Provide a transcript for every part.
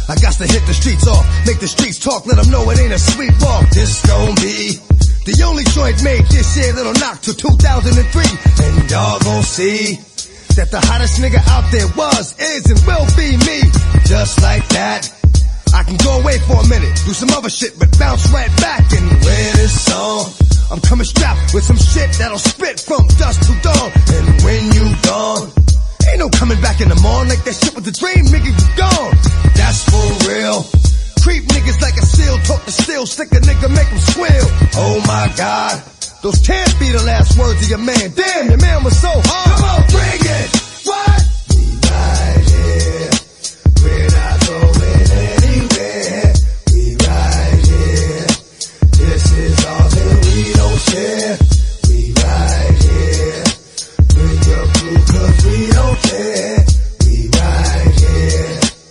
I got to hit the streets off, make the streets talk, let them know it ain't a sweet walk. This gon' be the only joint made this year that'll knock till 2003. And y'all gon' see that the hottest nigga out there was, is, and will be me. Just like that, I can go away for a minute, do some other shit, but bounce right back and win this song. I'm coming strapped with some shit that'll spit from dusk to dawn. And when you gone, ain't no coming back in the morning. Like that shit was a dream, nigga, you gone. That's for real. Creep niggas like a seal, talk to steel, stick a nigga, make him squeal. Oh my God, those can't be the last words of your man. Damn, your man was so hard. Come on, bring it. What? We right here, we're not going anywhere. We right here, this is all that we don't share. We right here, bring your crew cause we don't care. We right here,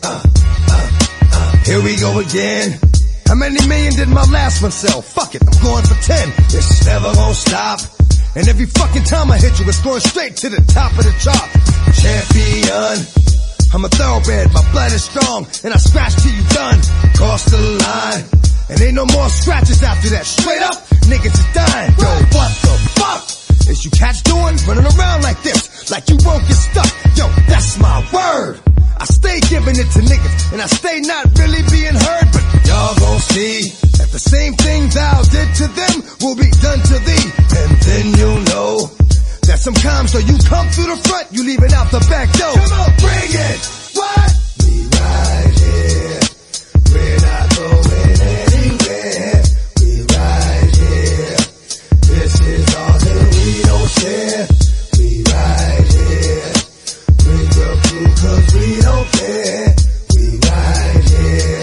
here we go again. How many million did my last one sell? Fuck it, I'm going for 10. It's never gonna stop. And every fucking time I hit you, it's going straight to the top of the chart. Champion, I'm a thoroughbred, my blood is strong, and I scratch till you done. Cross the line, and ain't no more scratches after that. Straight up, niggas is dying. Yo, what the fuck is you cats doing? Running around like this, like you won't get stuck. Yo, that's my word. I stay giving it to niggas, and I stay not really being heard, but y'all gon' see that the same thing thou did to them will be done to thee. And then you'll know that sometimes so you come through the front, you leaving out the back door. Come on, bring it! What? We right here, we're not going anywhere. We right here, this is all that we don't share. We right here, bring your crew cause we don't care. We right here,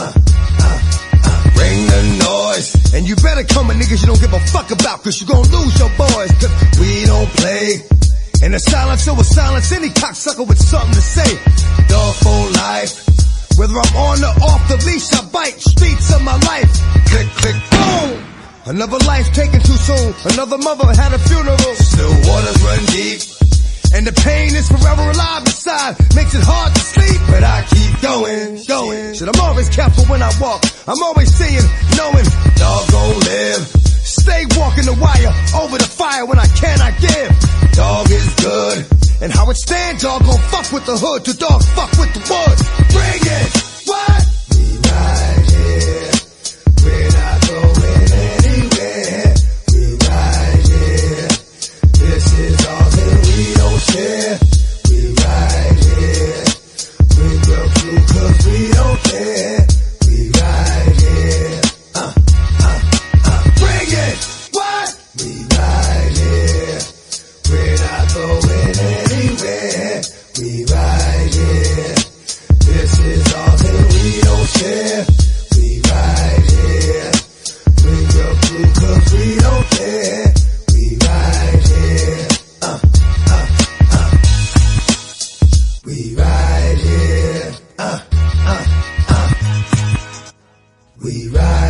bring the noise. And you better come with niggas you don't give a fuck about, cause you gon' lose your boys, cause we don't play. And the silencer will silence any cocksucker with something to say. Dog for life, whether I'm on or off the leash, I bite streets of my life. Click, click, boom. Another life taken too soon, another mother had a funeral. Still waters run deep, and the pain is forever alive inside. Makes it hard to sleep, but I keep going. Shit, I'm always careful when I walk. I'm always seeing, knowing, dog gon' live. Stay walking the wire, over the fire when I cannot give. Dog is good, and how it stands, dog gon' fuck with the hood. To dog fuck with the wood. Bring it! What? We right here, we're not going anywhere. We right here, this is all that we don't share. We right here, bring your crew cause we don't care. We right here, bring it! What? We right here, we're not going anywhere. We right here, this is all that we don't share. We right here, bring your crew cause we don't care. We right here, we right here, we right